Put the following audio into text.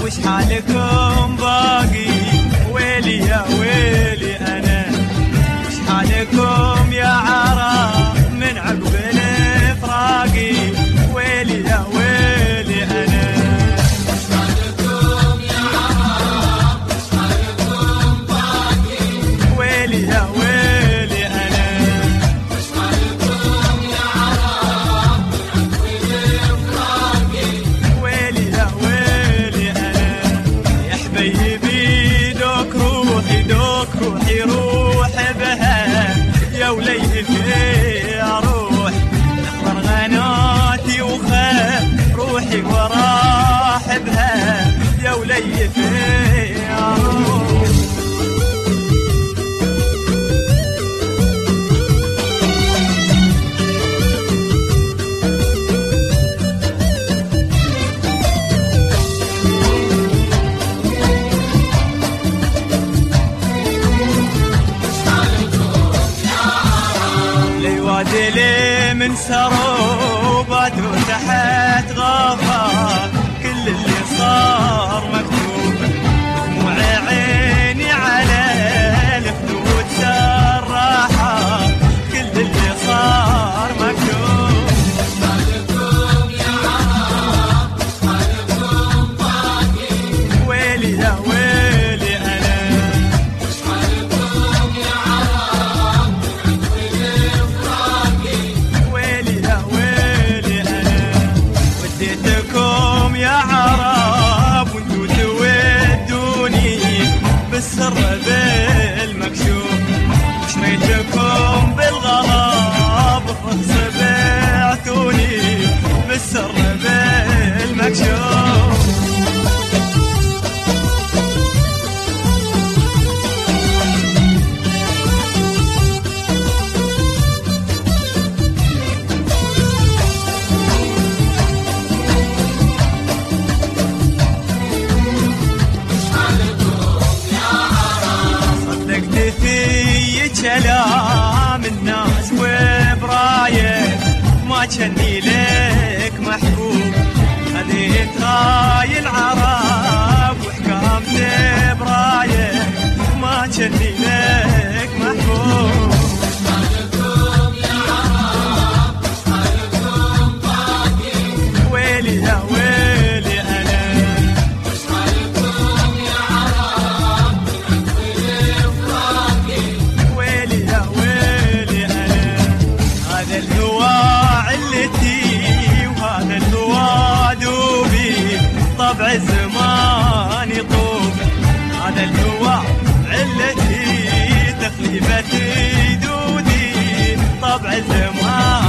وش حالكم باقي؟ ويلي يا ويلي أنا، وش حالكم يا عرب من عقب الفراقي؟ ويلي يا ويلي أنا، وش حالكم يا عرب، وش حالكم باقي؟ ويلي يا ويلي أنا، وش حالكم يا عرب من عقب الفراقي؟ ويلي يا ويلي أنا. يا حبيبي دوك روحي دوك روحي روح بها، يا وليتي اروح اخبر غناتي وخاف روحي وراح بها، يا وليتي اروح. لي من سروبات وتحت غفا، كل اللي صار مكتوب، دموع عيني على الخدود سراحة، كل اللي صار مكتوب. وش حالكم يا عرب، وش حالكم باقي؟ ويلي يا ويلي أنا، وش حالكم يا عرب من عقب الفراقي؟ ويلي يا ويلي أنا. وديتكم يا عرب وانتو تودوني بالسر بالمكشوف، وشريتكم بالغراب فرص بعتوني بالسر بالمكشوف. كلام الناس وبرايك ما جني لك محبوب، خذيت راي العرب وحكامت برايك ما جني لك محبوب. وش حالكم يا عرب، وش حالكم باقي؟ ويلي يا ويلي أنا، وش حالكم يا عرب من عقب الفراقي؟ ويلي يا ويلي أنا. هذا الهوى علتي وهذا الهوى دوبي، طبع الزمان يطوب، هذا الهوى علتي تخليفتي دودي، طبع الزمان